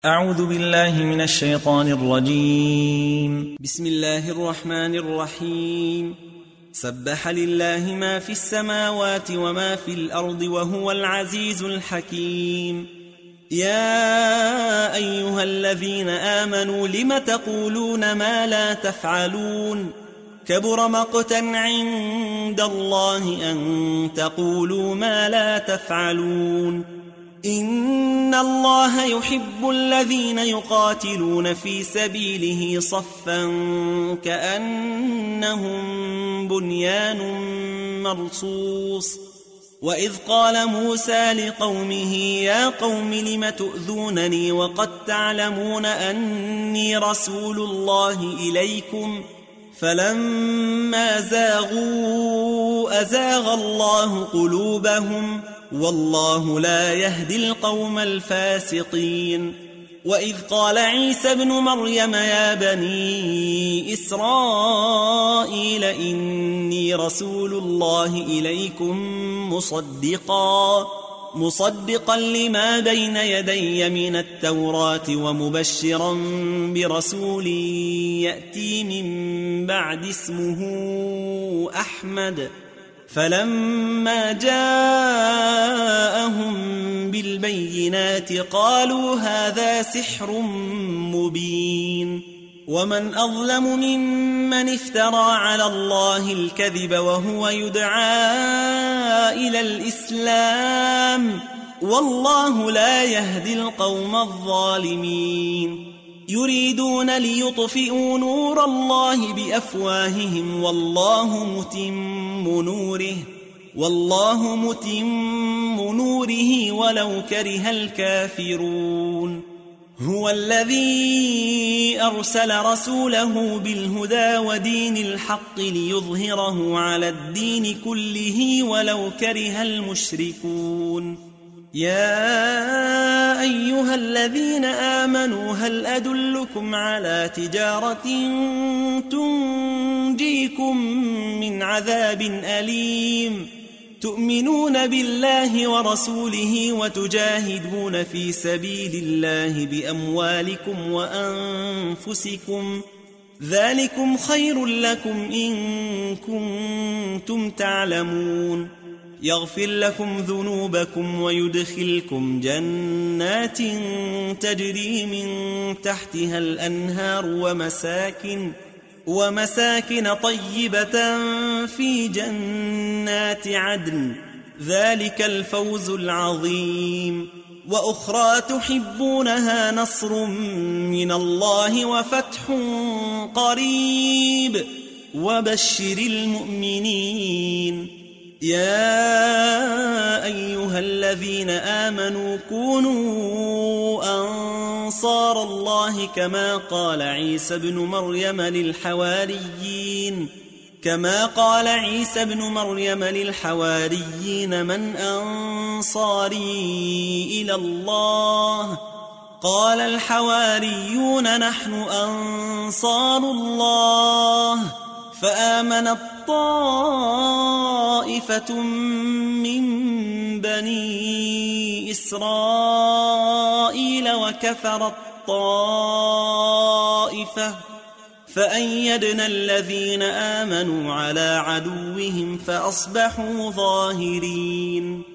أعوذ بالله من الشيطان الرجيم. بسم الله الرحمن الرحيم. سبح لله ما في السماوات وما في الأرض وهو العزيز الحكيم. يا أيها الذين آمنوا لم تقولون ما لا تفعلون كبر مقتا عند الله أن تقولوا ما لا تفعلون. إن الله يحب الذين يقاتلون في سبيله صفا كأنهم بنيان مرصوص. وإذ قال موسى لقومه يا قوم لم تؤذونني وقد تعلمون أني رسول الله إليكم فلما زاغوا أزاغ الله قلوبهم والله لا يهدي القوم الفاسقين. وإذ قال عيسى ابن مريم يا بني إسرائيل إني رسول الله إليكم مصدقا لما بين يدي من التوراة ومبشرا برسول يأتي من بعد اسمه أحمد. فلما جاءهم بالبينات قالوا هذا سحر مبين. ومن أظلم ممن افترى على الله الكذب وهو يدعى إلى الإسلام والله لا يهدي القوم الظالمين. يريدون ليطفئوا نور الله بأفواههم والله متم نوره ولو كره الكافرون. هو الذي أرسل رسوله بالهدى ودين الحق ليظهره على الدين كله ولو كره المشركون. يا أيها الذين آمنوا هل أدلكم على تجارة تنجيكم من عذاب أليم تؤمنون بالله ورسوله وتجاهدون في سبيل الله بأموالكم وأنفسكم ذلكم خير لكم إن كنتم تعلمون. يغفر لكم ذنوبكم ويدخلكم جنات تجري من تحتها الأنهار ومساكن طيبة في جنات عدن ذلك الفوز العظيم. وأخرى تحبونها نصر من الله وفتح قريب وبشر المؤمنين. يا أيها الذين آمنوا كونوا أنصار الله كما قال عيسى ابن مريم للحواريين من أنصاري إلى الله قال الحواريون نحن أنصار الله. فآمنت طائفة من بني إسرائيل وكفرت طائفة فأيدنا الذين آمنوا على عدوهم فأصبحوا ظاهرين.